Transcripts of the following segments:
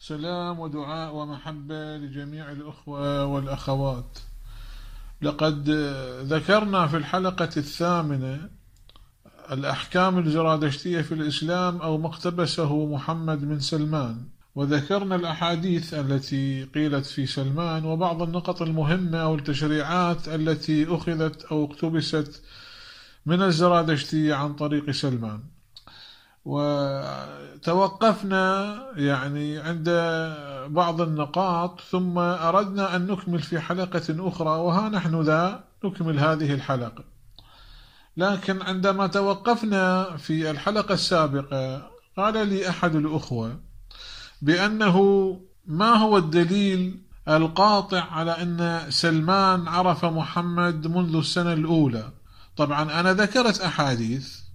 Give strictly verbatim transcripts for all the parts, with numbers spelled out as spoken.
سلام ودعاء ومحبة لجميع الأخوة والأخوات. لقد ذكرنا في الحلقة الثامنة الأحكام الزرادشتية في الإسلام أو ما اقتبسه محمد من سلمان، وذكرنا الأحاديث التي قيلت في سلمان وبعض النقط المهمة أو التشريعات التي أخذت أو اقتبست من الزرادشتية عن طريق سلمان. وتوقفنا يعني عند بعض النقاط ثم أردنا أن نكمل في حلقة أخرى، وها نحن ذا نكمل هذه الحلقة. لكن عندما توقفنا في الحلقة السابقة قال لي أحد الأخوة بأنه ما هو الدليل القاطع على أن سلمان عرف محمد منذ السنة الأولى. طبعا أنا ذكرت أحاديث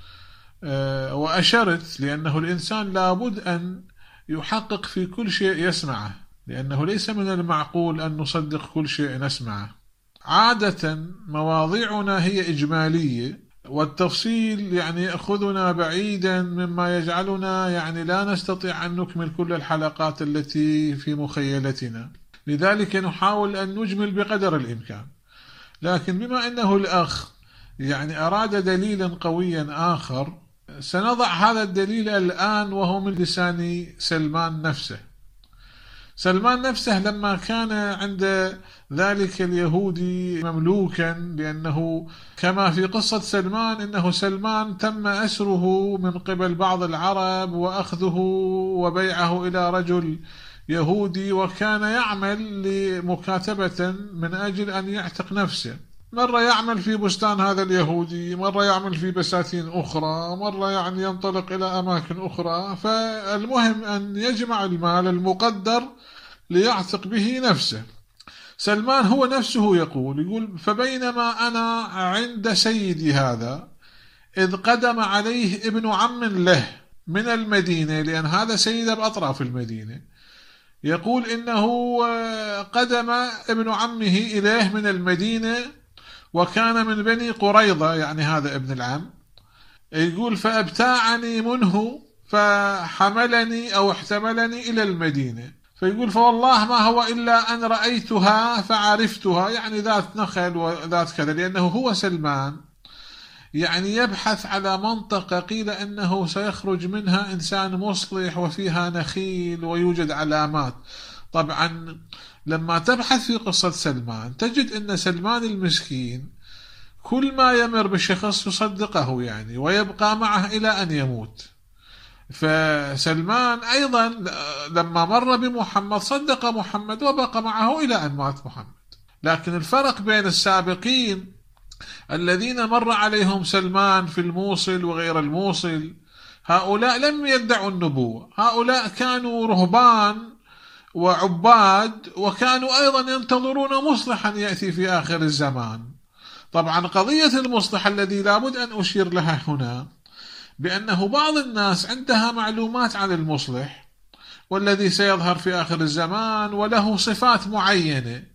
وأشرت لأنه الإنسان لابد أن يحقق في كل شيء يسمعه، لأنه ليس من المعقول أن نصدق كل شيء نسمعه. عادة مواضيعنا هي إجمالية، والتفصيل يعني يأخذنا بعيدا مما يجعلنا يعني لا نستطيع أن نكمل كل الحلقات التي في مخيلتنا، لذلك نحاول أن نجمل بقدر الإمكان. لكن بما أنه الأخ يعني أراد دليلا قويا آخر، سنضع هذا الدليل الآن وهو من لسان سلمان نفسه. سلمان نفسه لما كان عند ذلك اليهودي مملوكا، لأنه كما في قصة سلمان إنه سلمان تم أسره من قبل بعض العرب وأخذه وبيعه إلى رجل يهودي، وكان يعمل لمكاتبة من أجل أن يعتق نفسه. مرة يعمل في بستان هذا اليهودي، مرة يعمل في بساتين أخرى، مرة يعني ينطلق إلى أماكن أخرى، فالمهم أن يجمع المال المقدر ليعتق به نفسه. سلمان هو نفسه يقول يقول فبينما أنا عند سيدي هذا إذ قدم عليه ابن عم له من المدينة، لأن هذا سيد بأطراف المدينة. يقول إنه قدم ابن عمه إليه من المدينة وكان من بني قريظة، يعني هذا ابن العم. يقول فأبتاعني منه فحملني أو احتملني إلى المدينة. فيقول فوالله ما هو إلا أن رأيتها فعرفتها، يعني ذات نخل وذات كذا، لأنه هو سلمان يعني يبحث على منطقة قيل أنه سيخرج منها إنسان مصلح وفيها نخيل ويوجد علامات. طبعا لما تبحث في قصة سلمان تجد أن سلمان المسكين كل ما يمر بشخص يصدقه يعني ويبقى معه إلى أن يموت. فسلمان أيضا لما مر بمحمد صدق محمد وبقى معه إلى أن مات محمد. لكن الفرق بين السابقين الذين مر عليهم سلمان في الموصل وغير الموصل، هؤلاء لم يدعوا النبوة، هؤلاء كانوا رهبان وعباد، وكانوا أيضا ينتظرون مصلحا يأتي في آخر الزمان. طبعا قضية المصلح الذي لابد أن أشير لها هنا بأنه بعض الناس عندها معلومات عن المصلح والذي سيظهر في آخر الزمان وله صفات معينة،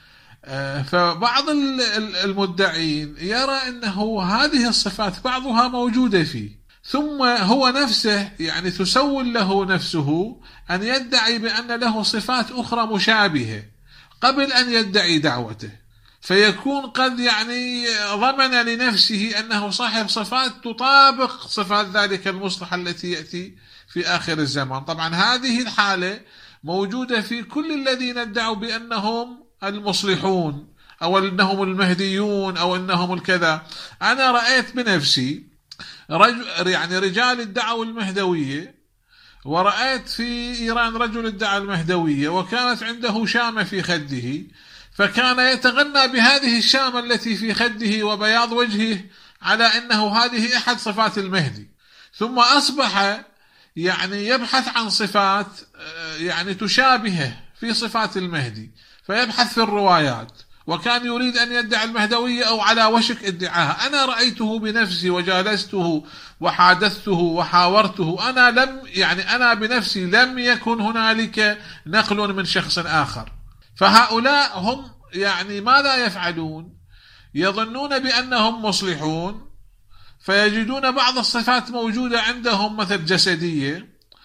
فبعض المدعين يرى أنه هذه الصفات بعضها موجودة فيه، ثم هو نفسه يعني تسول له نفسه أن يدعي بأن له صفات أخرى مشابهة قبل أن يدعي دعوته، فيكون قد يعني ضمن لنفسه أنه صاحب صفات تطابق صفات ذلك المصلح التي يأتي في آخر الزمان. طبعا هذه الحالة موجودة في كل الذين ادعوا بأنهم المصلحون أو أنهم المهديون أو أنهم الكذا. أنا رأيت بنفسي رجل يعني رجال ادعوا المهدوية، ورأيت في إيران رجل ادعى المهدوية وكانت عنده شامة في خده، فكان يتغنى بهذه الشامة التي في خده وبياض وجهه على أنه هذه أحد صفات المهدي، ثم أصبح يعني يبحث عن صفات يعني تشابهه في صفات المهدي، فيبحث في الروايات، وكان يريد أن يدعي المهدوية أو على وشك ادعاها. أنا رأيته بنفسي وجالسته وحادثته وحاورته، أنا لم يعني أنا بنفسي لم يكن هنالك نقل من شخص آخر. فهؤلاء هم يعني ماذا يفعلون؟ يظنون بأنهم مصلحون، فيجدون بعض الصفات موجودة عندهم مثل جسدية،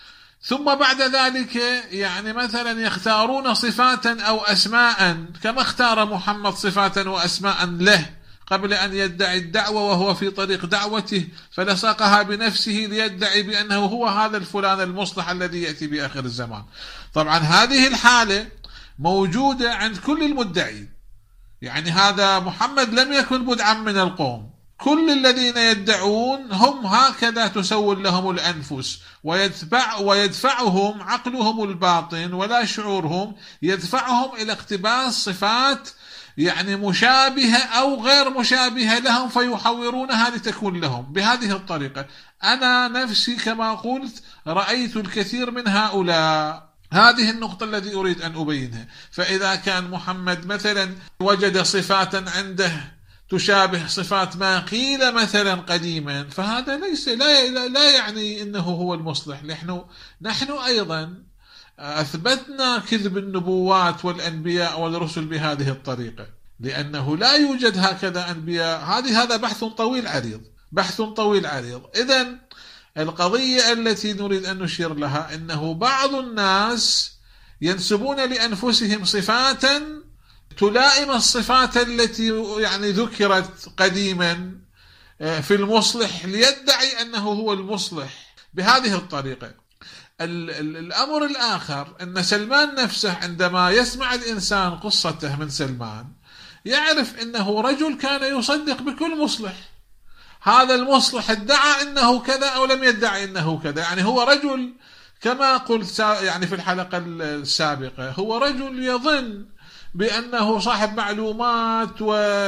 ثم بعد ذلك يعني مثلا يختارون صفات أو أسماء، كما اختار محمد صفات وأسماء له قبل أن يدعي الدعوة وهو في طريق دعوته، فلصقها بنفسه ليدعي بأنه هو هذا الفلان المصلح الذي يأتي بآخر الزمان. طبعا هذه الحالة موجودة عند كل المدعين، يعني هذا محمد لم يكن بدعا من القوم، كل الذين يدعون هم هكذا تسول لهم الأنفس، ويدفع ويدفعهم عقلهم الباطن ولا شعورهم، يدفعهم إلى اقتباس صفات يعني مشابهة أو غير مشابهة لهم، فيحورونها لتكون لهم بهذه الطريقة. أنا نفسي كما قلت رأيت الكثير من هؤلاء. هذه النقطة التي أريد أن أبينها. فإذا كان محمد مثلا وجد صفات عنده تشابه صفات ما قيل مثلا قديما، فهذا ليس لا, لا يعني إنه هو المصلح. نحن, نحن أيضا أثبتنا كذب النبوات والأنبياء والرسل بهذه الطريقة، لأنه لا يوجد هكذا أنبياء. هذه هذا بحث طويل عريض، بحث طويل عريض. إذن القضية التي نريد أن نشير لها أنه بعض الناس ينسبون لأنفسهم صفات تلائم الصفات التي يعني ذكرت قديما في المصلح، ليدعي أنه هو المصلح بهذه الطريقة. الأمر الآخر أن سلمان نفسه عندما يسمع الإنسان قصته من سلمان يعرف أنه رجل كان يصدق بكل مصلح. هذا المصلح ادعى أنه كذا أو لم يدعي أنه كذا، يعني هو رجل كما قلت يعني في الحلقة السابقة، هو رجل يظن بأنه صاحب معلومات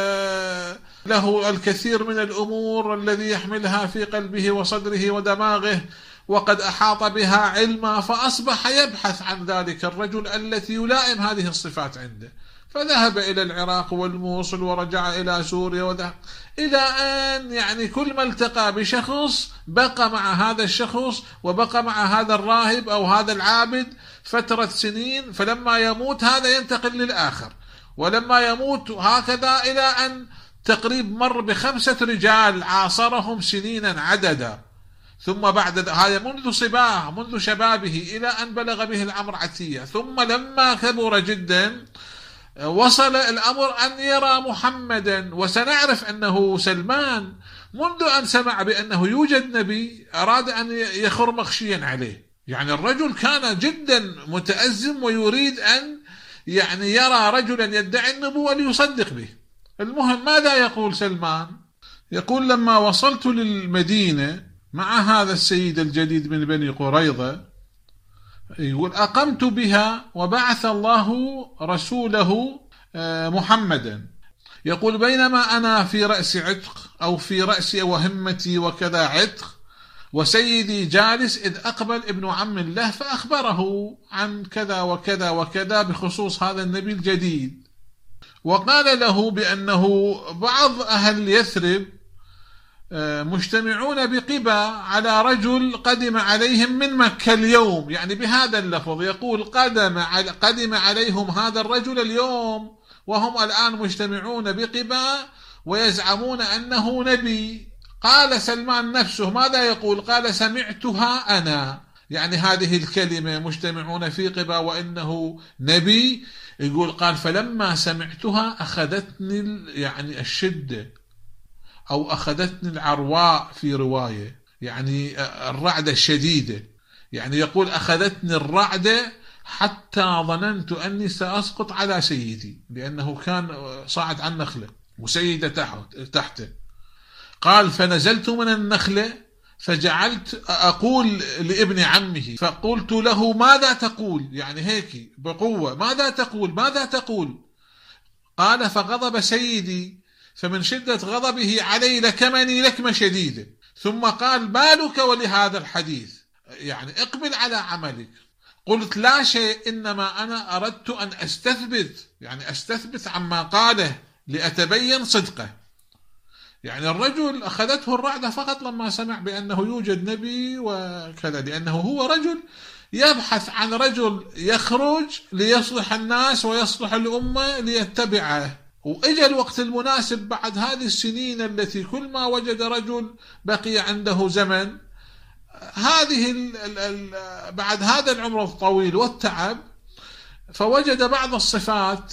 وله الكثير من الأمور الذي يحملها في قلبه وصدره ودماغه، وقد أحاط بها علما، فأصبح يبحث عن ذلك الرجل التي يلائم هذه الصفات عنده، فذهب إلى العراق والموصل ورجع إلى سوريا وذهب إلى أن يعني كل ما التقى بشخص بقى مع هذا الشخص وبقى مع هذا الراهب أو هذا العابد فترة سنين، فلما يموت هذا ينتقل للآخر، ولما يموت هكذا إلى أن تقريب مر بخمسة رجال عاصرهم سنينا عددا، ثم بعد هذا منذ صباه منذ شبابه إلى أن بلغ به العمر عتية، ثم لما كبر جدا وصل الأمر أن يرى محمدا. وسنعرف أنه سلمان منذ أن سمع بأنه يوجد نبي أراد أن يخر مخشيا عليه، يعني الرجل كان جدا متأزم ويريد أن يعني يرى رجلا يدعي النبوة ليصدق به. المهم ماذا يقول سلمان؟ يقول لما وصلت للمدينة مع هذا السيد الجديد من بني قريظة، يقول أقمت بها وبعث الله رسوله محمدا. يقول بينما أنا في رأس عتق أو في رأس وهمتي وكذا عتق وسيدي جالس، إذ أقبل ابن عم له فأخبره عن كذا وكذا وكذا بخصوص هذا النبي الجديد، وقال له بأنه بعض أهل يثرب مجتمعون بقبا على رجل قدم عليهم من مكة اليوم، يعني بهذا اللفظ يقول قدم قدم عليهم هذا الرجل اليوم وهم الآن مجتمعون بقبا ويزعمون أنه نبي. قال سلمان نفسه ماذا يقول؟ قال سمعتها أنا، يعني هذه الكلمة مجتمعون في قبا وإنه نبي. يقول قال فلما سمعتها أخذتني يعني الشدة أو أخذتني العرواء في رواية، يعني الرعدة الشديدة، يعني يقول أخذتني الرعدة حتى ظننت أني سأسقط على سيدي، لأنه كان صاعد عن نخلة وسيدة تحته. قال فنزلت من النخلة فجعلت أقول لابن عمه فقلت له ماذا تقول، يعني هيك بقوة ماذا تقول ماذا تقول. قال فغضب سيدي فمن شدة غضبه علي لكمني لكمة شديدة، ثم قال بالك ولهذا الحديث، يعني اقبل على عملك. قلت لا شيء إنما أنا أردت أن أستثبت، يعني أستثبت عما قاله لأتبين صدقه. يعني الرجل أخذته الرعدة فقط لما سمع بأنه يوجد نبي وكذا، لأنه هو رجل يبحث عن رجل يخرج ليصلح الناس ويصلح الأمة ليتبعه. وإجا الوقت المناسب بعد هذه السنين التي كل ما وجد رجل بقي عنده زمن هذه ال ال ال بعد هذا العمر الطويل والتعب فوجد بعض الصفات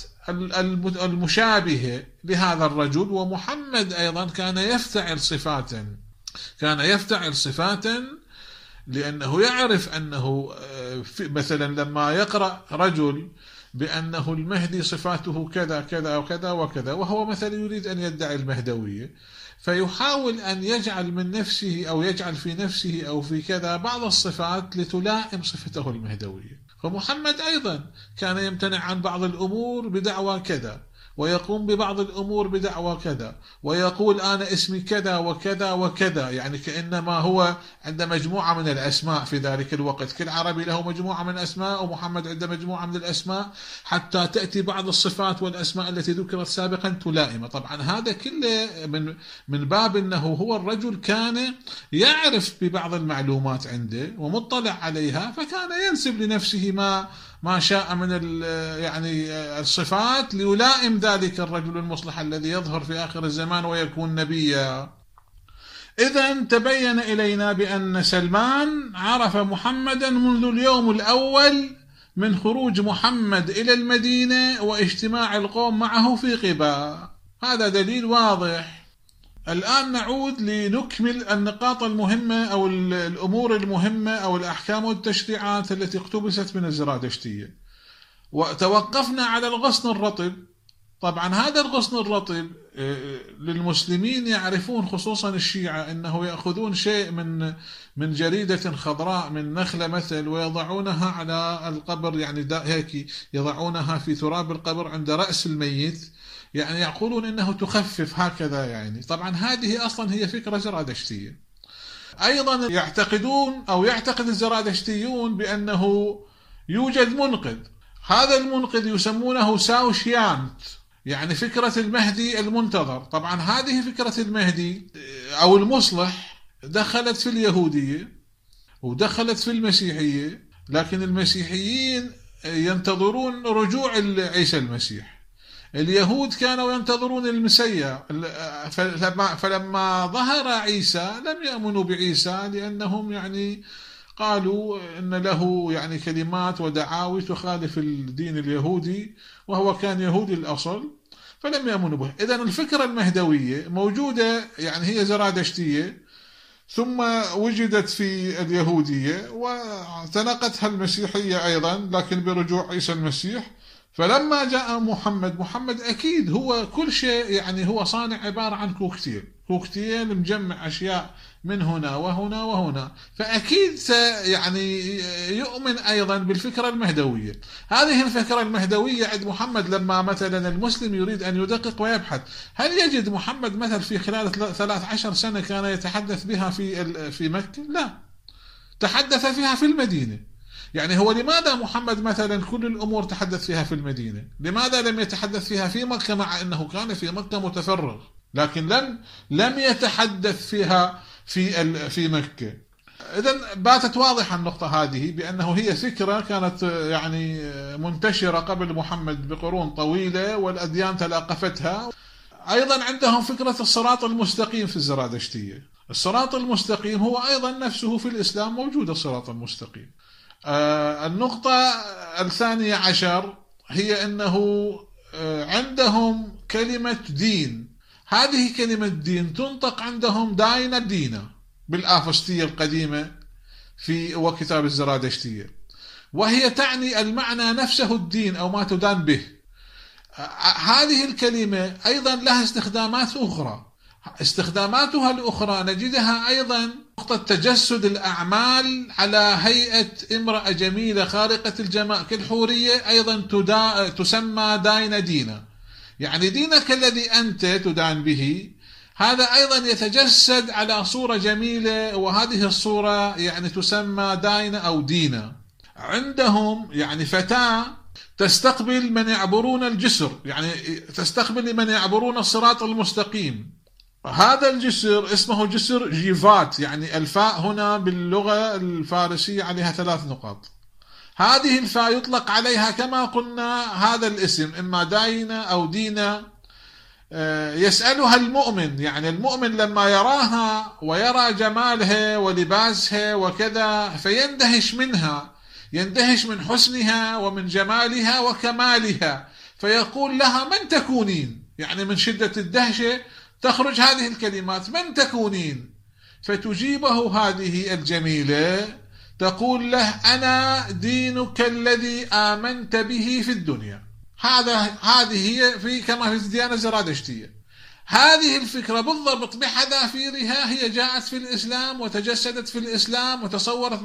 المشابهة لهذا الرجل. ومحمد أيضا كان يفتعل صفاتا كان يفتعل صفاتا لأنه يعرف أنه مثلا لما يقرأ رجل بأنه المهدي صفاته كذا كذا وكذا وكذا، وهو مثلا يريد أن يدعي المهدوية، فيحاول أن يجعل من نفسه أو يجعل في نفسه أو في كذا بعض الصفات لتلائم صفته المهدوية. فمحمد أيضا كان يمتنع عن بعض الأمور بدعوى كذا، ويقوم ببعض الأمور بدعوى كذا، ويقول أنا اسمي كذا وكذا وكذا، يعني كأنما هو عند مجموعة من الأسماء في ذلك الوقت. كل عربي له مجموعة من الأسماء، ومحمد عنده مجموعة من الأسماء، حتى تأتي بعض الصفات والأسماء التي ذكرت سابقا تلائمة. طبعا هذا كله من من باب أنه هو الرجل كان يعرف ببعض المعلومات عنده ومطلع عليها، فكان ينسب لنفسه ما ما شاء من يعني الصفات ليلائم ذلك الرجل المصلح الذي يظهر في آخر الزمان ويكون نبيا. إذن تبين إلينا بأن سلمان عرف محمدا منذ اليوم الأول من خروج محمد إلى المدينة واجتماع القوم معه في قباء. هذا دليل واضح. الآن نعود لنكمل النقاط المهمة أو الأمور المهمة أو الأحكام والتشريعات التي اقتبست من الزرادشتية. وتوقفنا على الغصن الرطب. طبعا هذا الغصن الرطب للمسلمين يعرفون خصوصا الشيعة أنه يأخذون شيء من من جريدة خضراء من نخلة مثل ويضعونها على القبر، يعني هيك يضعونها في تراب القبر عند رأس الميت، يعني يقولون إنه تخفف هكذا. يعني طبعا هذه أصلا هي فكرة زرادشتية. أيضا يعتقدون أو يعتقد الزرادشتيون بأنه يوجد منقذ، هذا المنقذ يسمونه ساوشيانت، يعني فكرة المهدي المنتظر. طبعا هذه فكرة المهدي أو المصلح دخلت في اليهودية ودخلت في المسيحية، لكن المسيحيين ينتظرون رجوع عيسى المسيح، اليهود كانوا ينتظرون المسيح. فلما ظهر عيسى لم يؤمنوا بعيسى لأنهم يعني قالوا إن له يعني كلمات ودعاوي تخالف الدين اليهودي، وهو كان يهودي الأصل، فلم يؤمنوا به. إذن الفكرة المهدوية موجودة، يعني هي زرادشتية، ثم وجدت في اليهودية وتنقتها المسيحية أيضا، لكن برجوع عيسى المسيح. فلما جاء محمد محمد أكيد هو كل شيء، يعني هو صانع عبارة عن كوكتيل كوكتيل مجمع أشياء من هنا وهنا وهنا، فأكيد يعني يؤمن أيضا بالفكرة المهدوية. هذه الفكرة المهدوية عند محمد لما مثلا المسلم يريد أن يدقق ويبحث، هل يجد محمد مثلا في خلال ثلاث عشر سنة كان يتحدث بها في في مكة؟ لا، تحدث فيها في المدينة. يعني هو لماذا محمد مثلا كل الأمور تحدث فيها في المدينة؟ لماذا لم يتحدث فيها في مكة، مع أنه كان في مكة متفرغ، لكن لم لم يتحدث فيها في في مكة؟ إذن باتت واضحة النقطة هذه بأنه هي فكرة كانت يعني منتشرة قبل محمد بقرون طويلة والأديان تلاقفتها. أيضا عندهم فكرة الصراط المستقيم في الزرادشتية. الصراط المستقيم هو أيضا نفسه في الإسلام موجود الصراط المستقيم. آه النقطة الثانية عشر هي أنه آه عندهم كلمة دين. هذه كلمة دين تنطق عندهم داينا دينا بالآفستية القديمة في وكتاب الزرادشتية، وهي تعني المعنى نفسه الدين أو ما تدان به. آه هذه الكلمة أيضا لها استخدامات أخرى، استخداماتها الأخرى نجدها أيضا نقطة تجسد الأعمال على هيئة امرأة جميلة خارقة الجمال كالحورية، أيضا تدا تسمى داين دينا، يعني دينك الذي أنت تدان به هذا أيضا يتجسد على صورة جميلة، وهذه الصورة يعني تسمى داين أو دينا. عندهم يعني فتاة تستقبل من يعبرون الجسر، يعني تستقبل من يعبرون الصراط المستقيم. هذا الجسر اسمه جسر جيفات، يعني الفاء هنا باللغة الفارسية عليها ثلاث نقاط. هذه الفاء يطلق عليها كما قلنا هذا الاسم إما داينة أو دينا، يسألها المؤمن، يعني المؤمن لما يراها ويرى جمالها ولباسها وكذا فيندهش منها، يندهش من حسنها ومن جمالها وكمالها، فيقول لها من تكونين؟ يعني من شدة الدهشة تخرج هذه الكلمات من تكونين؟ فتجيبه هذه الجميلة تقول له أنا دينك الذي آمنت به في الدنيا. هذا هذه هي في كما في الديانة الزرادشتية. هذه الفكرة بالضبط بحذافيرها هي جاءت في الإسلام وتجسدت في الإسلام وتصورت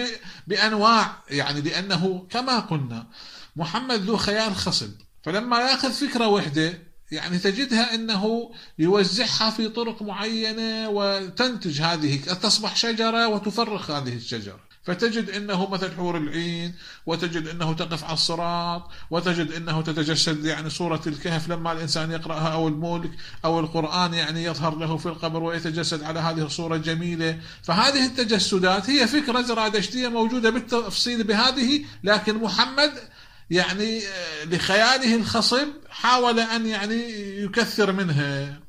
بأنواع، يعني لأنه كما قلنا محمد ذو خيال خصب، فلما يأخذ فكرة وحدة يعني تجدها أنه يوزعها في طرق معينة وتنتج هذه، تصبح شجرة وتفرخ هذه الشجرة، فتجد أنه مثل حور العين، وتجد أنه تقف على الصراط، وتجد أنه تتجسد يعني صورة الكهف لما الإنسان يقرأها، أو الملك أو القرآن يعني يظهر له في القبر ويتجسد على هذه الصورة الجميلة. فهذه التجسدات هي فكرة زرادشتية موجودة بالتفصيل بهذه، لكن محمد يعني لخياله الخصب حاول أن يعني يكثر منها.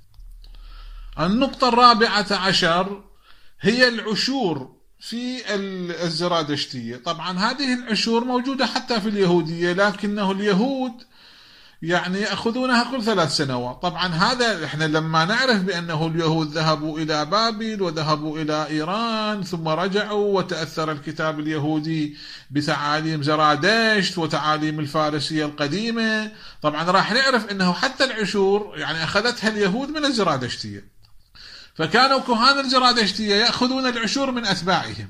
النقطة الرابعة عشر هي العشور في الزرادشتية. طبعا هذه العشور موجودة حتى في اليهودية، لكنه اليهود يعني يأخذونها كل ثلاث سنوات. طبعا هذا احنا لما نعرف بأنه اليهود ذهبوا إلى بابل وذهبوا إلى إيران ثم رجعوا وتأثر الكتاب اليهودي بتعاليم زرادشت وتعاليم الفارسية القديمة، طبعا راح نعرف أنه حتى العشور يعني أخذتها اليهود من الزرادشتية، فكانوا كهان الزرادشتية يأخذون العشور من أتباعهم.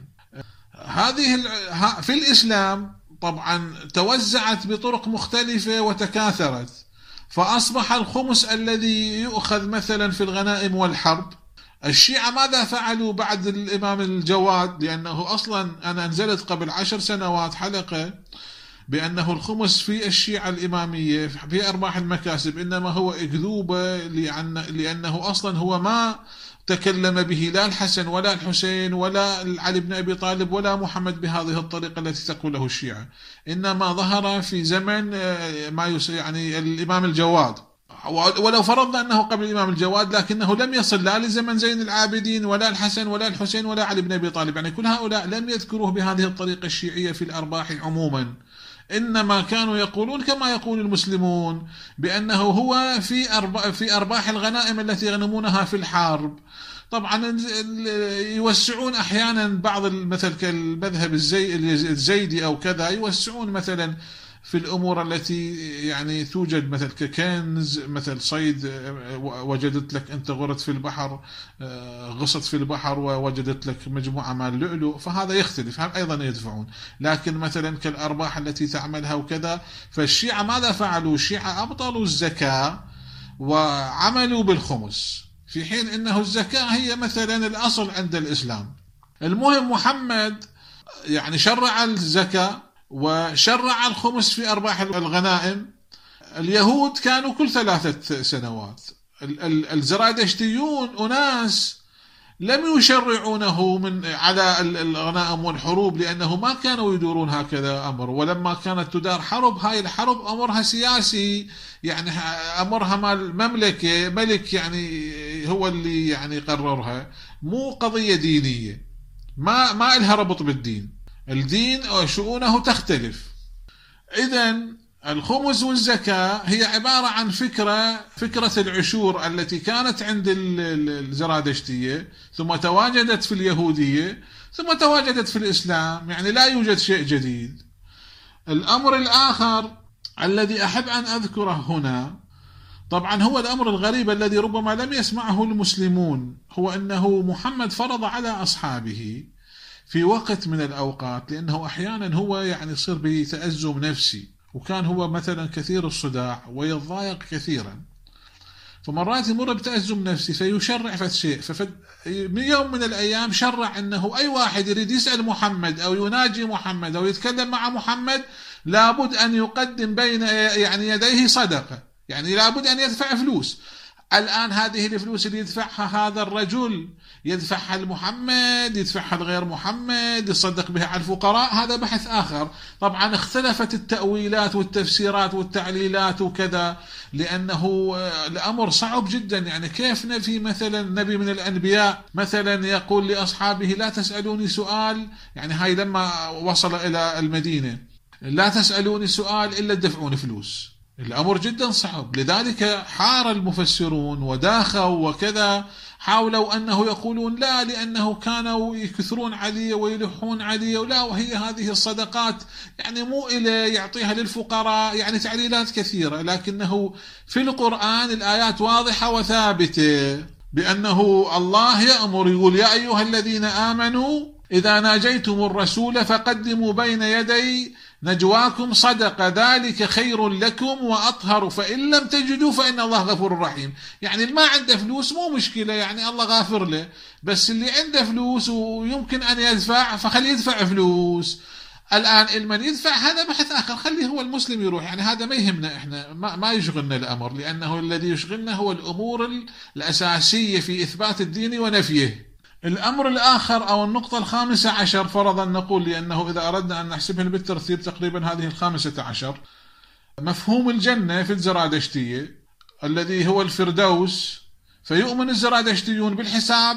هذه في الإسلام طبعا توزعت بطرق مختلفة وتكاثرت، فأصبح الخمس الذي يؤخذ مثلا في الغنائم والحرب. الشيعة ماذا فعلوا بعد الإمام الجواد؟ لأنه أصلا أنا أنزلت قبل عشر سنوات حلقة بأنه الخمس في الشيعة الإمامية في أرباح المكاسب إنما هو أكذوبة، لأنه أصلا هو ما تكلم به لا الحسن ولا الحسين ولا علي بن أبي طالب ولا محمد بهذه الطريقة التي تقوله الشيعة، إنما ظهر في زمن ما يعني الإمام الجواد، ولو فرضنا أنه قبل الإمام الجواد لكنه لم يصل لا لزمن زين العابدين ولا الحسن ولا الحسين ولا علي بن أبي طالب، يعني كل هؤلاء لم يذكروه بهذه الطريقة الشيعية في الأرباح عموما، إنما كانوا يقولون كما يقول المسلمون بأنه هو في أرباح, في أرباح الغنائم التي يغنمونها في الحرب. طبعا يوسعون أحيانا بعض مثل كالمذهب الزيدي أو كذا، يوسعون مثلا في الأمور التي يعني توجد مثل ككنز، مثل صيد وجدت لك أنت غرت في البحر، غصت في البحر ووجدت لك مجموعة من اللؤلؤ، فهذا يختلف، هم أيضا يدفعون. لكن مثلا كالأرباح التي تعملها وكذا، فالشيعة ماذا فعلوا؟ الشيعة أبطلوا الزكاة وعملوا بالخمس، في حين إنه الزكاة هي مثلا الأصل عند الإسلام. المهم محمد يعني شرع الزكاة وشرع الخمس في أرباح الغنائم. اليهود كانوا كل ثلاثة سنوات، الزرادشتيون أناس لم يشرعونه من على الغنائم والحروب، لأنه ما كانوا يدورون هكذا أمر، ولما كانت تدار حرب، هاي الحرب أمرها سياسي، يعني أمرها مال مملكة، ملك يعني هو اللي يعني قررها، مو قضية دينية، ما ما إلها ربط بالدين، الدين شؤونه تختلف. إذن الخمس والزكاة هي عبارة عن فكرة فكرة العشور التي كانت عند الزرادشتية ثم تواجدت في اليهودية ثم تواجدت في الإسلام، يعني لا يوجد شيء جديد. الأمر الآخر الذي أحب أن أذكره هنا طبعا هو الأمر الغريب الذي ربما لم يسمعه المسلمون، هو أنه محمد فرض على أصحابه في وقت من الأوقات، لأنه أحيانا هو يعني يصير بتأزم نفسي، وكان هو مثلا كثير الصداع ويضايق كثيرا، فمرات يمر بتأزم نفسي فيشرع في شيء، ففد من يوم من الأيام شرع أنه أي واحد يريد يسأل محمد أو يناجي محمد أو يتكلم مع محمد لابد أن يقدم بين يعني يديه صدقة، يعني لابد أن يدفع فلوس. الآن هذه الفلوس اللي يدفعها هذا الرجل يدفعها لمحمد، يدفعها لغير محمد، يصدق بها على الفقراء، هذا بحث آخر. طبعا اختلفت التأويلات والتفسيرات والتعليلات وكذا، لأنه الأمر صعب جدا. يعني كيف نفي مثلا نبي من الأنبياء مثلا يقول لأصحابه لا تسألوني سؤال، يعني هاي لما وصل إلى المدينة لا تسألوني سؤال إلا تدفعون فلوس، الأمر جدا صعب. لذلك حار المفسرون وداخوا وكذا، حاولوا أنه يقولون لا لأنه كانوا يكثرون عليه ويلحون عليه، ولا وهي هذه الصدقات يعني مو إلى يعطيها للفقراء، يعني تعليلات كثيرة. لكنه في القرآن الآيات واضحة وثابتة بأنه الله يأمر، يقول يا أيها الذين آمنوا إذا ناجيتم الرسول فقدموا بين يدي نجواكم صدقة ذلك خير لكم وأطهر فإن لم تجدوا فإن الله غفور رحيم. يعني اللي ما عنده فلوس مو مشكلة، يعني الله غافر له، بس اللي عنده فلوس ويمكن أن يدفع فخليه يدفع فلوس. الآن المن يدفع هذا بحث آخر، خليه هو المسلم يروح، يعني هذا ما يهمنا إحنا، ما, ما يشغلنا الأمر، لأنه الذي يشغلنا هو الأمور الأساسية في إثبات الدين ونفيه. الأمر الآخر أو النقطة الخامسة عشر فرضا نقول، لأنه إذا أردنا أن نحسبها بالترتيب تقريبا هذه الخامسة عشر، مفهوم الجنة في الزرادشتية الذي هو الفردوس. فيؤمن الزرادشتيون بالحساب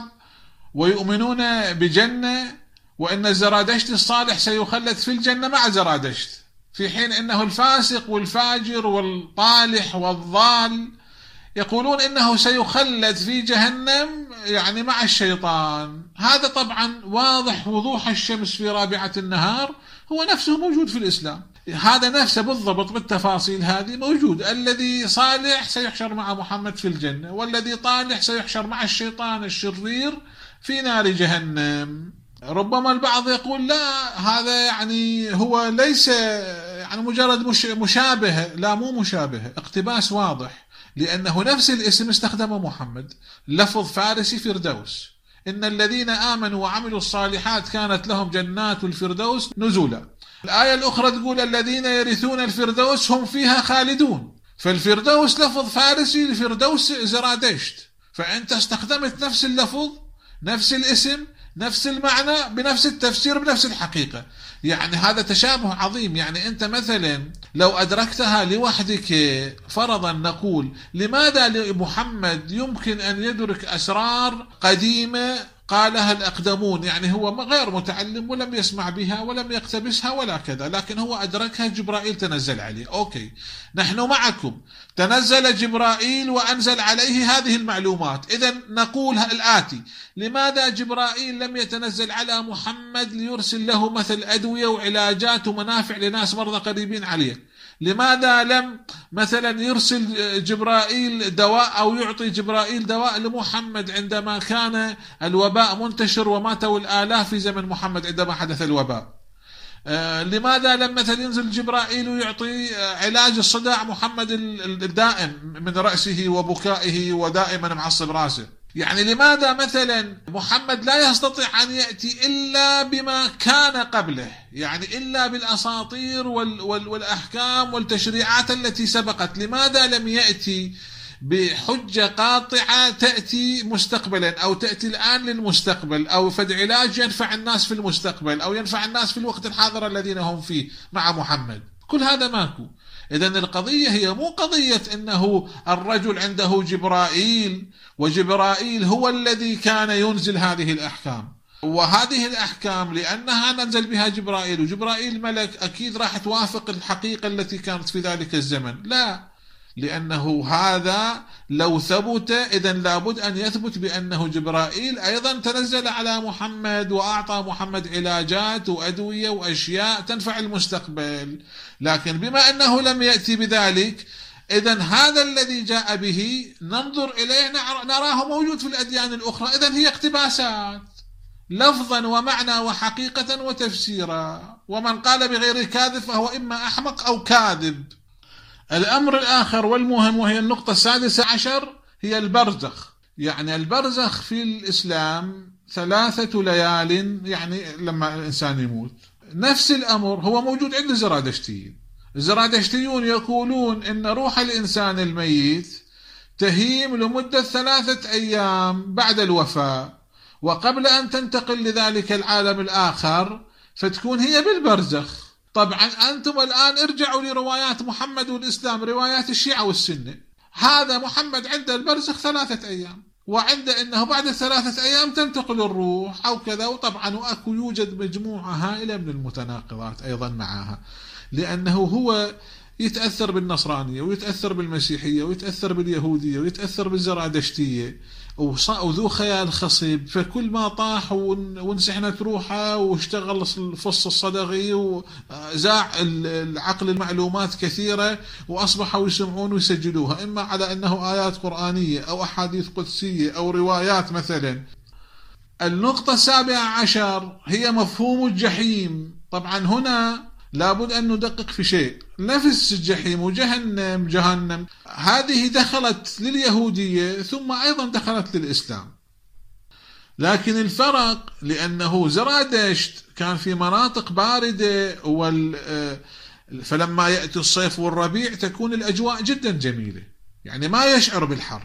ويؤمنون بجنة، وأن الزرادشتي الصالح سيخلد في الجنة مع زرادشت، في حين أنه الفاسق والفاجر والطالح والضال يقولون إنه سيخلد في جهنم يعني مع الشيطان. هذا طبعا واضح وضوح الشمس في رابعة النهار، هو نفسه موجود في الإسلام، هذا نفسه بالضبط بالتفاصيل هذه موجود. الذي صالح سيحشر مع محمد في الجنة، والذي طالح سيحشر مع الشيطان الشرير في نار جهنم. ربما البعض يقول لا هذا يعني هو ليس يعني مجرد مش مشابه، لا مو مشابه، اقتباس واضح، لأنه نفس الاسم استخدمه محمد، لفظ فارسي فردوس، إن الذين آمنوا وعملوا الصالحات كانت لهم جنات الفردوس نزولا. الآية الأخرى تقول الذين يرثون الفردوس هم فيها خالدون، فالفردوس لفظ فارسي لفردوس زرادشت، فأنت استخدمت نفس اللفظ نفس الاسم نفس المعنى بنفس التفسير بنفس الحقيقة. يعني هذا تشابه عظيم. يعني أنت مثلا لو أدركتها لوحدك فرضا نقول لماذا لمحمد يمكن أن يدرك أسرار قديمة قالها الأقدمون، يعني هو غير متعلم ولم يسمع بها ولم يقتبسها ولا كذا، لكن هو أدركها، جبرائيل تنزل عليه. أوكي، نحن معكم، تنزل جبرائيل وأنزل عليه هذه المعلومات. إذن نقول الآتي: لماذا جبرائيل لم يتنزل على محمد ليرسل له مثل أدوية وعلاجات ومنافع لناس مرضى قريبين عليه؟ لماذا لم مثلا يرسل جبرائيل دواء أو يعطي جبرائيل دواء لمحمد عندما كان الوباء منتشر وماتوا الآلاف في زمن محمد عندما حدث الوباء؟ آه لماذا لم مثلا ينزل جبرائيل ويعطي علاج الصداع محمد الدائم من رأسه وبكائه ودائما معصب راسه؟ يعني لماذا مثلا محمد لا يستطيع أن يأتي إلا بما كان قبله، يعني إلا بالأساطير وال وال والأحكام والتشريعات التي سبقت؟ لماذا لم يأتي بحجة قاطعة تأتي مستقبلا أو تأتي الآن للمستقبل، أو فد علاج ينفع الناس في المستقبل أو ينفع الناس في الوقت الحاضر الذين هم فيه مع محمد؟ كل هذا ماكو. إذن القضية هي مو قضية أنه الرجل عنده جبرائيل وجبرائيل هو الذي كان ينزل هذه الأحكام، وهذه الأحكام لأنها ننزل بها جبرائيل وجبرائيل ملك أكيد راح توافق الحقيقة التي كانت في ذلك الزمن. لا، لأنه هذا لو ثبت إذن لابد أن يثبت بأنه جبرائيل أيضا تنزل على محمد وأعطى محمد علاجات وأدوية وأشياء تنفع المستقبل. لكن بما أنه لم يأتي بذلك، إذن هذا الذي جاء به ننظر إليه نراه موجود في الأديان الأخرى. إذن هي اقتباسات لفظا ومعنى وحقيقة وتفسيرا، ومن قال بغير كاذب فهو إما أحمق أو كاذب. الأمر الآخر والمهم وهي النقطة السادسة عشر هي البرزخ. يعني البرزخ في الإسلام ثلاثة ليال، يعني لما الإنسان يموت. نفس الأمر هو موجود عند الزرادشتيين. الزرادشتيون يقولون إن روح الإنسان الميت تهيم لمدة ثلاثة أيام بعد الوفاة وقبل أن تنتقل لذلك العالم الآخر، فتكون هي بالبرزخ. طبعا أنتم الآن ارجعوا لروايات محمد والإسلام، روايات الشيعة والسنة، هذا محمد عند البرزخ ثلاثة أيام، وعند أنه بعد ثلاثة أيام تنتقل الروح أو كذا. وطبعا وأكو يوجد مجموعة هائلة من المتناقضات أيضا معها، لأنه هو يتأثر بالنصرانية ويتأثر بالمسيحية ويتأثر باليهودية ويتأثر بالزرادشتية، وذو خيال خصيب، فكل ما طاح وانسحنت روحه واشتغل الفص الصدغي وزاع العقل المعلومات كثيرة، وأصبحوا يسمعون ويسجلوها إما على أنه آيات قرآنية أو أحاديث قدسية أو روايات مثلا. النقطة السابعة عشر هي مفهوم الجحيم. طبعا هنا لابد أن ندقق في شيء، نفس الجحيم وجهنم جهنم هذه دخلت لليهودية ثم أيضا دخلت للإسلام، لكن الفرق لأنه زرادشت كان في مناطق باردة، فلما يأتي الصيف والربيع تكون الأجواء جدا جميلة، يعني ما يشعر بالحر.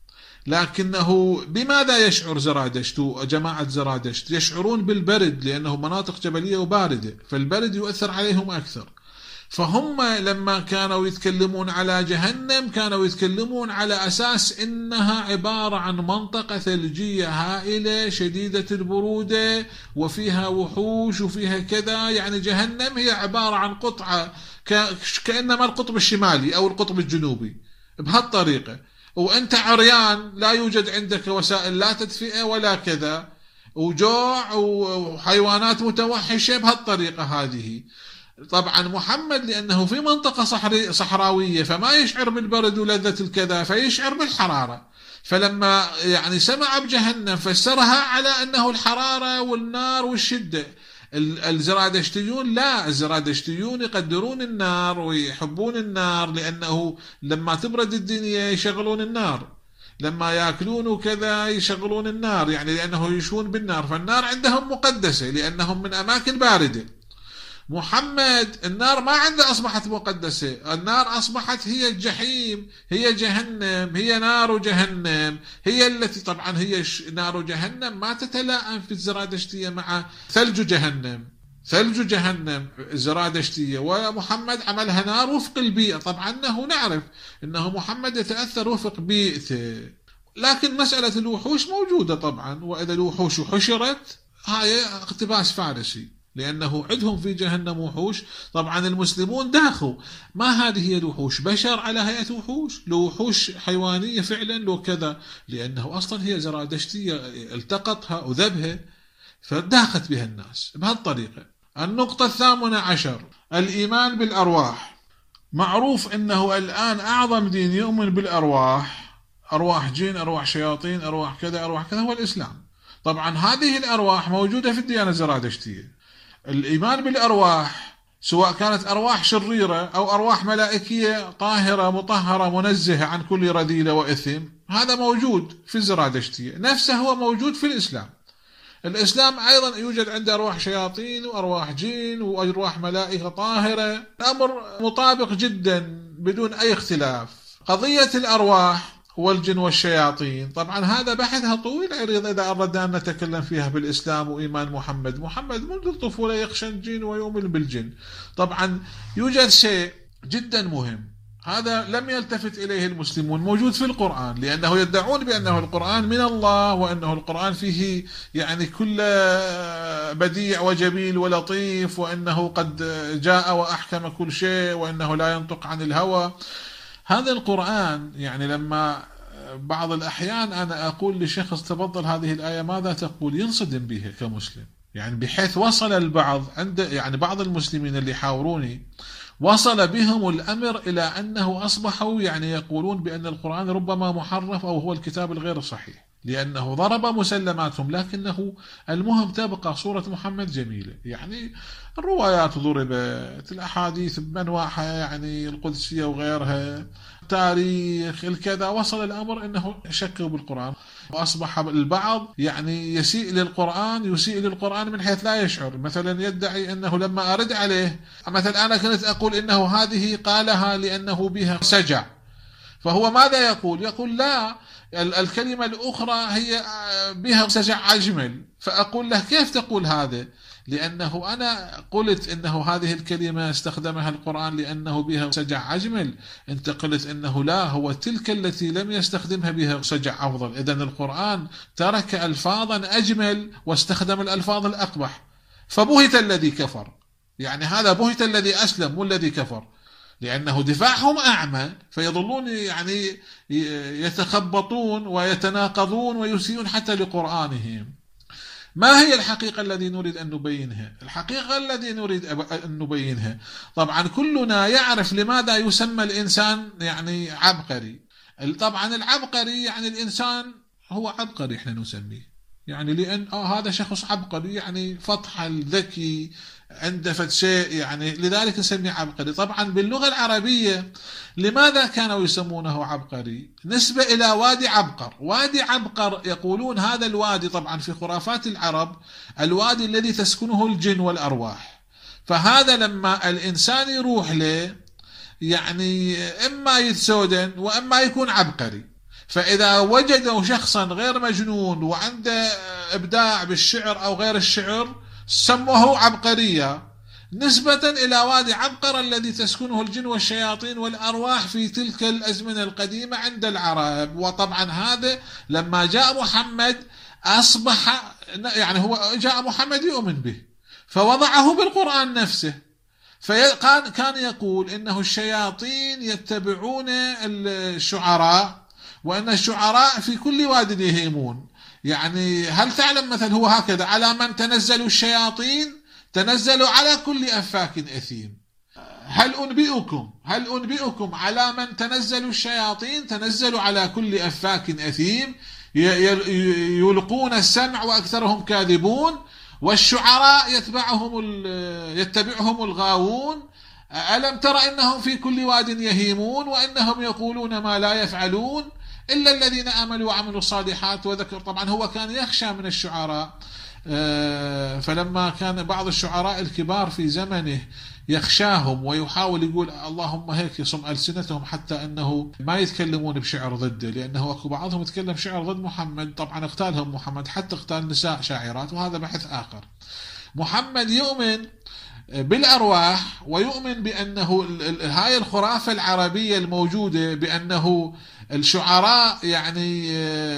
لكنه بماذا يشعر زرادشت وجماعة زرادشت؟ يشعرون بالبرد، لأنه مناطق جبلية وباردة، فالبرد يؤثر عليهم أكثر. فهم لما كانوا يتكلمون على جهنم كانوا يتكلمون على أساس إنها عبارة عن منطقة ثلجية هائلة شديدة البرودة وفيها وحوش وفيها كذا، يعني جهنم هي عبارة عن قطعة كأنما القطب الشمالي أو القطب الجنوبي بهالطريقة، وأنت عريان لا يوجد عندك وسائل لا تدفئة ولا كذا، وجوع وحيوانات متوحشة بهالطريقة هذه. طبعا محمد لأنه في منطقة صحري صحراوية فما يشعر بالبرد ولذة الكذا، فيشعر بالحرارة، فلما يعني سمع بجهنم فسرها على أنه الحرارة والنار والشدة. الزرادشتيون لا، الزرادشتيون يقدرون النار ويحبون النار، لأنه لما تبرد الدنيا يشغلون النار، لما يأكلون وكذا يشغلون النار، يعني لأنه يشون بالنار، فالنار عندهم مقدسة لأنهم من أماكن باردة. محمد النار ما عنده أصبحت مقدسة، النار أصبحت هي الجحيم، هي جهنم، هي نار جهنم، هي التي طبعا هي نار جهنم ما تتلائم في الزرادشتية مع ثلج جهنم، ثلج جهنم الزرادشتية، ومحمد عملها نار وفق البيئة. طبعا أنه نعرف أنه محمد يتأثر وفق بيئته، لكن مسألة الوحوش موجودة طبعا، وإذا الوحوش حشرت هاي اقتباس فارسي، لأنه عندهم في جهنم وحوش. طبعا المسلمون داخوا ما هذه هي الوحوش، بشر على هيئة وحوش، لو وحوش حيوانية فعلا لو كذا، لأنه أصلا هي زرادشتية التقطها وذبها فداخت بها الناس بهالطريقة. النقطة الثامنة عشر الإيمان بالأرواح. معروف أنه الآن أعظم دين يؤمن بالأرواح، أرواح جن، أرواح شياطين، أرواح كذا أرواح كذا، هو الإسلام. طبعا هذه الأرواح موجودة في الديانة الزرادشتية. الإيمان بالأرواح سواء كانت أرواح شريرة أو أرواح ملائكية طاهرة مطهرة منزهة عن كل رذيلة وإثم، هذا موجود في الزرادشتية، نفسه هو موجود في الإسلام. الإسلام أيضا يوجد عنده أرواح شياطين وأرواح جن وأرواح ملائكة طاهرة، الأمر مطابق جدا بدون أي اختلاف. قضية الأرواح والجن والشياطين طبعا هذا بحثها طويل عريض إذا أردنا أن نتكلم فيها بالإسلام وإيمان محمد. محمد منذ الطفولة يخشى الجن ويؤمن بالجن. طبعا يوجد شيء جدا مهم هذا لم يلتفت إليه المسلمون، موجود في القرآن، لأنه يدعون بأنه القرآن من الله وأنه القرآن فيه يعني كل بديع وجميل ولطيف، وأنه قد جاء وأحكم كل شيء، وأنه لا ينطق عن الهوى. هذا القرآن يعني لما بعض الأحيان أنا أقول لشخص تفضل هذه الآية ماذا تقول، ينصدم بها كمسلم، يعني بحيث وصل البعض عند يعني بعض المسلمين اللي حاوروني وصل بهم الأمر إلى أنه أصبحوا يعني يقولون بأن القرآن ربما محرف أو هو الكتاب الغير صحيح، لأنه ضرب مسلماتهم، لكنه المهم تبقى صورة محمد جميلة. يعني الروايات ضربت، الأحاديث بأنواعها يعني القدسية وغيرها، تاريخ الكذا، وصل الأمر أنه شكوا بالقرآن، وأصبح البعض يعني يسيء للقرآن يسيء للقرآن من حيث لا يشعر. مثلا يدعي أنه لما أرد عليه، مثلا أنا كنت أقول إنه هذه قالها لأنه بها سجع، فهو ماذا يقول؟ يقول لا، الكلمة الأخرى هي بها سجع أجمل. فأقول له كيف تقول هذا؟ لأنه أنا قلت إنه هذه الكلمة استخدمها القرآن لأنه بها سجع أجمل، أنت قلت إنه لا، هو تلك التي لم يستخدمها بها سجع أفضل. إذن القرآن ترك ألفاظا أجمل واستخدم الألفاظ الأقبح، فبهت الذي كفر. يعني هذا بهت الذي أسلم مو الذي كفر، لأنه دفاعهم أعمى، فيظلون يعني يتخبطون ويتناقضون ويسيئون حتى لقرآنهم. ما هي الحقيقة التي نريد أن نبينها؟ الحقيقة التي نريد أن نبينها، طبعا كلنا يعرف لماذا يسمى الإنسان يعني عبقري. طبعا العبقري يعني الإنسان هو عبقري، إحنا نسميه يعني لأن آه هذا شخص عبقري، يعني فطحل ذكي عنده فد شيء، يعني لذلك نسميه عبقري. طبعا باللغة العربية لماذا كانوا يسمونه عبقري؟ نسبة إلى وادي عبقر. وادي عبقر يقولون هذا الوادي، طبعا في خرافات العرب، الوادي الذي تسكنه الجن والأرواح. فهذا لما الإنسان يروح له يعني إما يتسودن وإما يكون عبقري. فإذا وجدوا شخصا غير مجنون وعنده إبداع بالشعر أو غير الشعر سموه عبقرية، نسبة إلى وادي عبقر الذي تسكنه الجن والشياطين والأرواح في تلك الأزمنة القديمة عند العرب. وطبعا هذا لما جاء محمد أصبح يعني هو جاء محمد يؤمن به فوضعه بالقرآن نفسه. فكان كان يقول إنه الشياطين يتبعون الشعراء، وأن الشعراء في كل واد يهيمون. يعني هل تعلم مثلا هو هكذا على من تنزلوا الشياطين تنزلوا على كل أفاك أثيم. هل أنبئكم هل أنبئكم على من تنزلوا الشياطين تنزلوا على كل أفاك أثيم يلقون السمع وأكثرهم كاذبون والشعراء يتبعهم يتبعهم الغاوون. ألم تر إنهم في كل واد يهيمون وإنهم يقولون ما لا يفعلون إلا الذين آمنوا وعملوا الصالحات وذكر. طبعا هو كان يخشى من الشعراء، فلما كان بعض الشعراء الكبار في زمنه يخشاهم ويحاول يقول اللهم هيك يصم ألسنتهم حتى أنه ما يتكلمون بشعر ضده، لأنه أكو بعضهم يتكلم شعر ضد محمد. طبعا اغتالهم محمد، حتى اغتال نساء شاعرات، وهذا بحث آخر. محمد يؤمن بالأرواح ويؤمن بأنه هاي الخرافة العربية الموجودة بأنه الشعراء يعني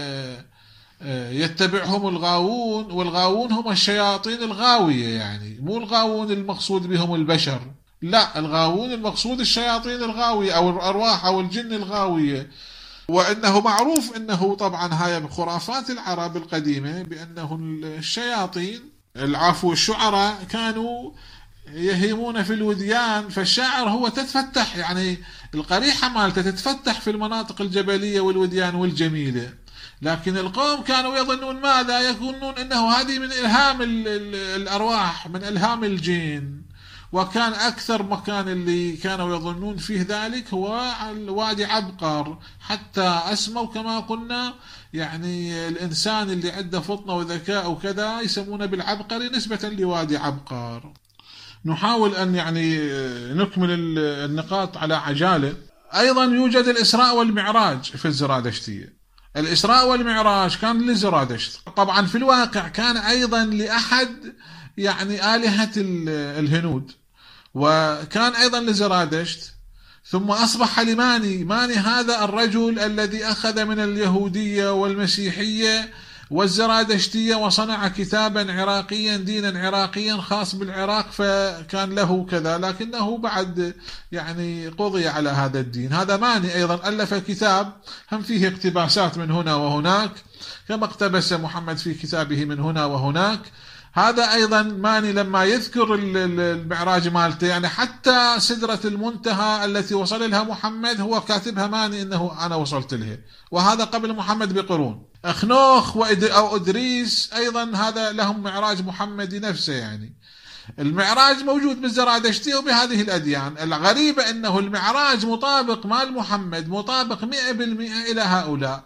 يتبعهم الغاوون، والغاوون هم الشياطين الغاوية، يعني مو الغاوون المقصود بهم البشر، لا، الغاوون المقصود الشياطين الغاوية أو الأرواح أو الجن الغاوية. وأنه معروف أنه طبعا هاي بخرافات العرب القديمة بأنه الشياطين العفو الشعراء كانوا يهيمون في الوديان. فالشاعر هو تتفتح يعني القريحة مالته تتفتح في المناطق الجبلية والوديان والجميلة، لكن القوم كانوا يظنون ماذا؟ يظنون أنه هذه من إلهام الأرواح، من إلهام الجن. وكان أكثر مكان اللي كانوا يظنون فيه ذلك هو وادي عبقر، حتى أسموا كما قلنا يعني الإنسان اللي عنده فطنة وذكاء وكذا يسمونه بالعبقري نسبة لوادي عبقر. نحاول أن يعني نكمل النقاط على عجالة. أيضا يوجد الإسراء والمعراج في الزرادشتية. الإسراء والمعراج كان للزرادشت، طبعا في الواقع كان أيضا لأحد يعني آلهة الهنود، وكان أيضا لزرادشت، ثم أصبح لماني. ماني هذا الرجل الذي أخذ من اليهودية والمسيحية والزرادشتية وصنع كتابا عراقيا دينا عراقيا خاص بالعراق، فكان له كذا، لكنه بعد يعني قضي على هذا الدين. هذا ماني أيضا ألف كتاب هم فيه اقتباسات من هنا وهناك، كما اقتبس محمد في كتابه من هنا وهناك. هذا أيضا ماني لما يذكر المعراج مالته، يعني حتى سدرة المنتهى التي وصل لها محمد هو كاتبها ماني إنه أنا وصلت لها، وهذا قبل محمد بقرون. أخنوخ أو إدريس أيضا هذا لهم معراج محمدي نفسه. يعني المعراج موجود بالزرادشتي وبهذه الأديان. الغريبة أنه المعراج مطابق مال محمد، مطابق مئة بالمئة إلى هؤلاء.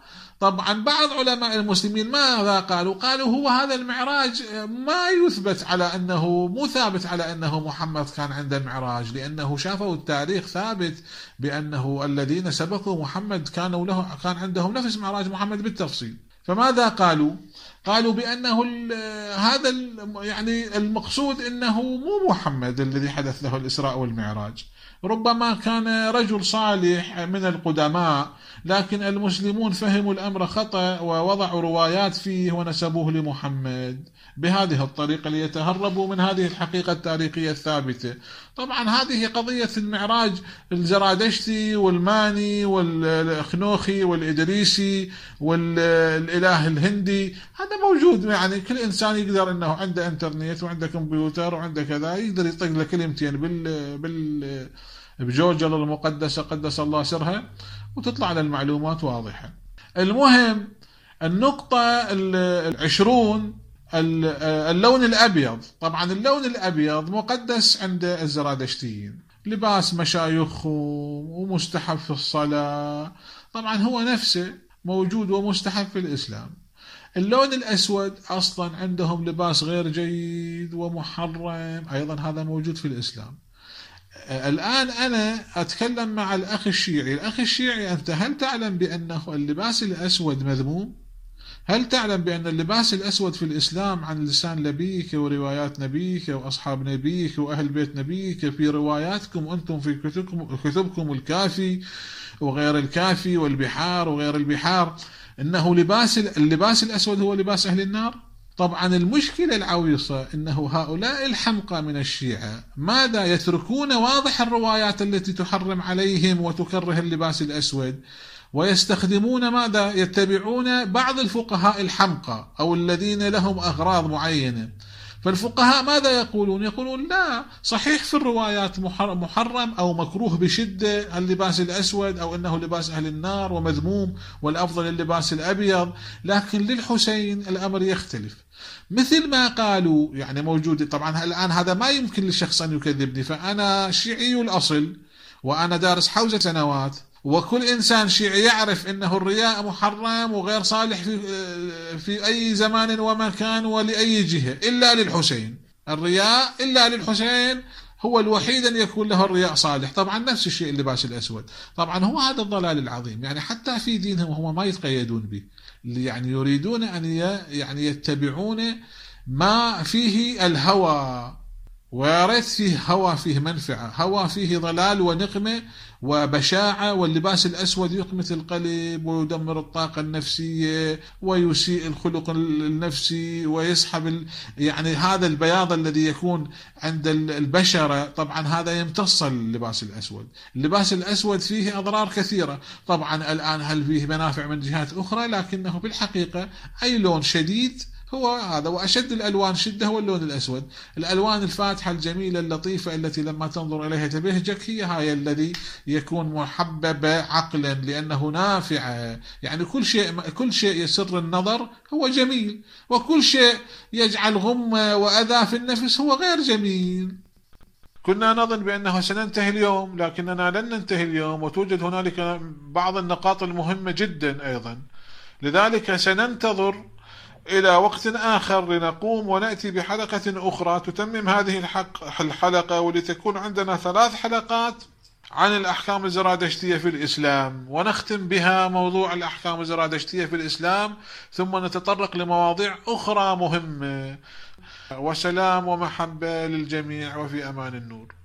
طبعا بعض علماء المسلمين ماذا قالوا؟ قالوا هو هذا المعراج ما يثبت على أنه مو ثابت على أنه محمد كان عند المعراج، لأنه شافوا التاريخ ثابت بأنه الذين سبقوا محمد كانوا له كان عندهم نفس معراج محمد بالتفصيل. فماذا قالوا؟ قالوا بأنه هذا يعني المقصود أنه مو محمد الذي حدث له الإسراء والمعراج، ربما كان رجل صالح من القدماء، لكن المسلمون فهموا الأمر خطأ ووضعوا روايات فيه ونسبوه لمحمد بهذه الطريقة ليتهربوا من هذه الحقيقة التاريخية الثابتة. طبعا هذه قضية المعراج الزرادشتي والماني والخنوخي والإدريسي والإله الهندي هذا موجود، يعني كل إنسان يقدر أنه عنده انترنت وعنده كمبيوتر وعنده كذا يقدر يطق له كلمتين بال بال بجوجل المقدسة قدس الله سرها وتطلع على المعلومات واضحة. المهم النقطة العشرون اللون الأبيض. طبعا اللون الأبيض مقدس عند الزرادشتيين، لباس مشايخهم ومستحب في الصلاة، طبعا هو نفسه موجود ومستحب في الإسلام. اللون الأسود أصلا عندهم لباس غير جيد ومحرم، أيضا هذا موجود في الإسلام. الآن أنا أتكلم مع الأخ الشيعي. الأخ الشيعي أنت هل تعلم بأنه اللباس الأسود مذموم؟ هل تعلم بأن اللباس الأسود في الإسلام عن لسان نبيك وروايات نبيك وأصحاب نبيك وأهل بيت نبيك في رواياتكم أنتم في كتبكم, كتبكم الكافي وغير الكافي والبحار وغير البحار إنه لباس اللباس الأسود هو لباس أهل النار؟ طبعا المشكلة العويصة إنه هؤلاء الحمقى من الشيعة ماذا يتركون واضح الروايات التي تحرم عليهم وتكره اللباس الأسود، ويستخدمون ماذا؟ يتبعون بعض الفقهاء الحمقى أو الذين لهم أغراض معينة. فالفقهاء ماذا يقولون؟ يقولون لا، صحيح في الروايات محرم أو مكروه بشدة اللباس الأسود أو أنه لباس أهل النار ومذموم والأفضل اللباس الأبيض، لكن للحسين الأمر يختلف. مثل ما قالوا يعني موجود. طبعا الآن هذا ما يمكن لشخص أن يكذبني، فأنا شيعي الأصل وأنا دارس حوزة سنوات، وكل إنسان شيعي يعرف أنه الرياء محرم وغير صالح في, في أي زمان ومكان ولأي جهة إلا للحسين. الرياء إلا للحسين هو الوحيد أن يكون له الرياء صالح. طبعا نفس الشيء اللباس الأسود. طبعا هو هذا الضلال العظيم، يعني حتى في دينهم هم ما يتقيدون به، يعني يريدون أن يعني يتبعون ما فيه الهوى، وياريت فيه هوى فيه منفعة، هوى فيه ضلال ونقمة وبشاعة. واللباس الأسود يقمت القلب ويدمر الطاقة النفسية ويسيء الخلق النفسي ويسحب ال... يعني هذا البياض الذي يكون عند البشرة. طبعا هذا يمتص اللباس الأسود. اللباس الأسود فيه أضرار كثيرة. طبعا الآن هل فيه منافع من جهات أخرى، لكنه بالحقيقة أي لون شديد هو هذا، وأشد الألوان شدة هو اللون الأسود. الألوان الفاتحة الجميلة اللطيفة التي لما تنظر إليها تبهجك هي هاي الذي يكون محبب عقلا لأنه نافع. يعني كل شيء كل شيء يسر النظر هو جميل، وكل شيء يجعل غمة وأذى في النفس هو غير جميل. كنا نظن بأنه سننتهي اليوم، لكننا لن ننتهي اليوم، وتوجد هنالك بعض النقاط المهمة جدا أيضا. لذلك سننتظر إلى وقت آخر لنقوم ونأتي بحلقة أخرى تتمم هذه الحلقة، ولتكون عندنا ثلاث حلقات عن الأحكام الزرادشتية في الإسلام، ونختم بها موضوع الأحكام الزرادشتية في الإسلام، ثم نتطرق لمواضيع أخرى مهمة. وسلام ومحبة للجميع، وفي أمان النور.